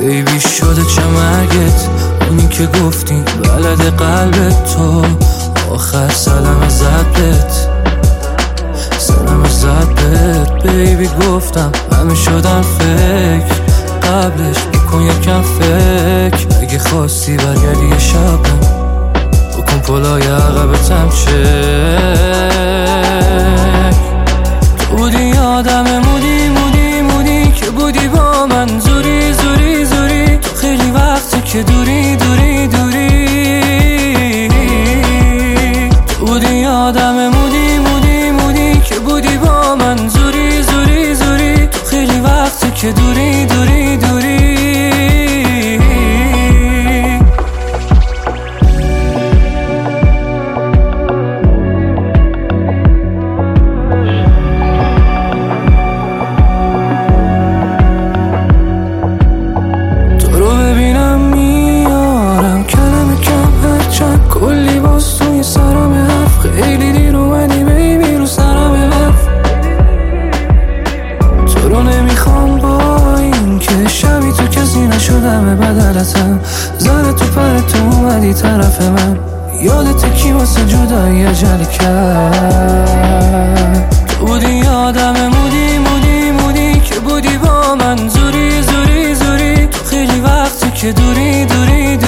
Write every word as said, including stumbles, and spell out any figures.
بیبی شده چه مرگت، اونی که گفتی بلد قلبت تو. آخر سلام زد بهت، سلام زد بهت. بیبی گفتم همه شدن فکر، قبلش بکن یکم فکر. اگه خواستی برگردی یه شب بکن پلای عقبتم چک. تو بودی آدم مودی مودی مودی که بودی با من زوری زوری زوری. تو خیلی وقتی که دوری دوری دوری. تو بودی آدم مودی مودی مودی که بودی با من زوری زوری زوری. تو خیلی وقتی که دوری دوری دوری. کلی باز توی سرم حرف، خیلی دیر اومدی بیبی رو سرم حرف. تو رو نمیخوام با این که شبی تو کسی نشدم بدلتم. زن تو پر تو اومدی طرف من، یادت کی واسه جدایی عجله کرد. تو بودی آدم مودی مودی مودی که بودی با من زوری زوری زوری. تو خیلی وقتی که دوری دوری